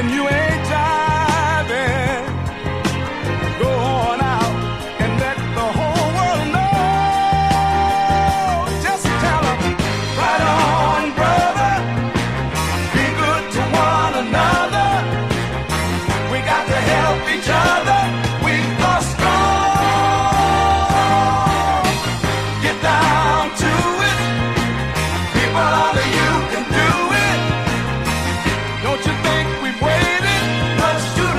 you ain't jiving, go on out and let the whole world know. Just tell them, right on, brother, be good to one another. We got to help each other. We are strong. Get down to it. People out of you can do it. Don't you think we've waited much too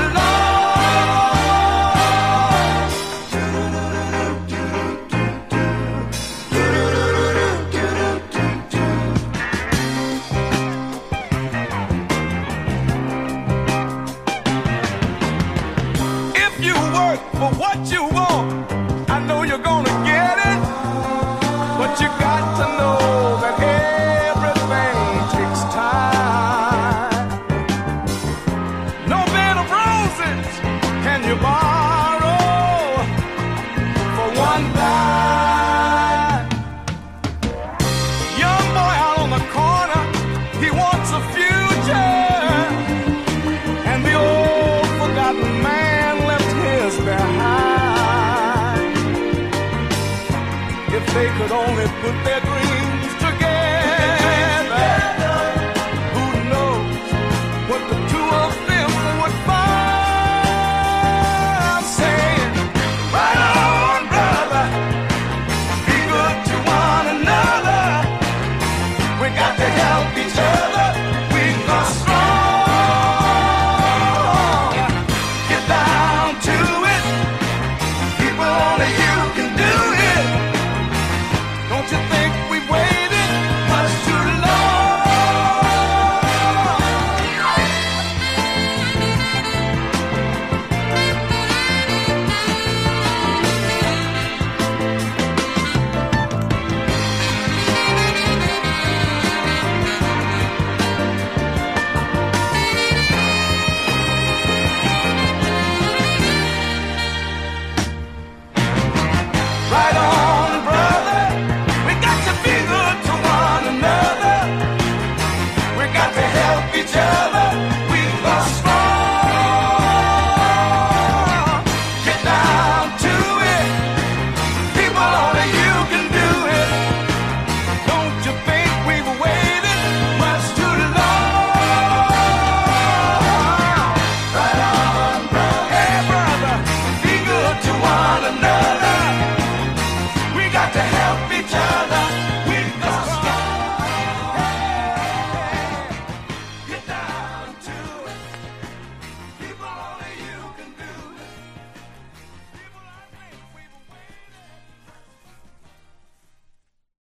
If you work for what you want, I know you're gonna get it. But you got to know that everything takes time. No bed of roses can you borrow for one dime. Young boy out on the corner, he wants a future, and the old forgotten man left his behind. If they could only put their dreams together, who knows what the two of them would find. Saying, right on, brother, be good to one another. We got to help each other. We are strong. Get down to it. People only you can do it. Don't you think we waited much too long? Right on, brother. We got to be good to one another. We got to help each other.